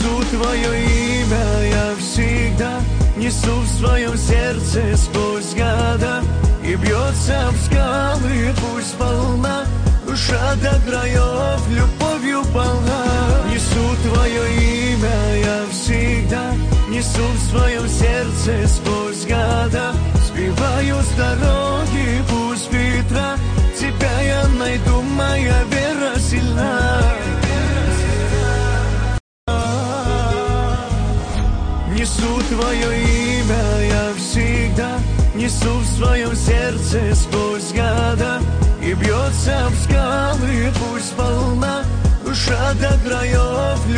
Несу твое имя, я всегда несу в своем сердце сквозь года. И бьется в скалы, пусть волна, душа до краев любовью полна. Несу твое имя, я всегда несу в своем сердце сквозь года. Сбиваю с дороги, пусть ветра, тебя я найду, моя вера сильна. Несу твое имя, я всегда несу в своем сердце сквозь года. И бьется в скалы, пусть волна, душа до краев.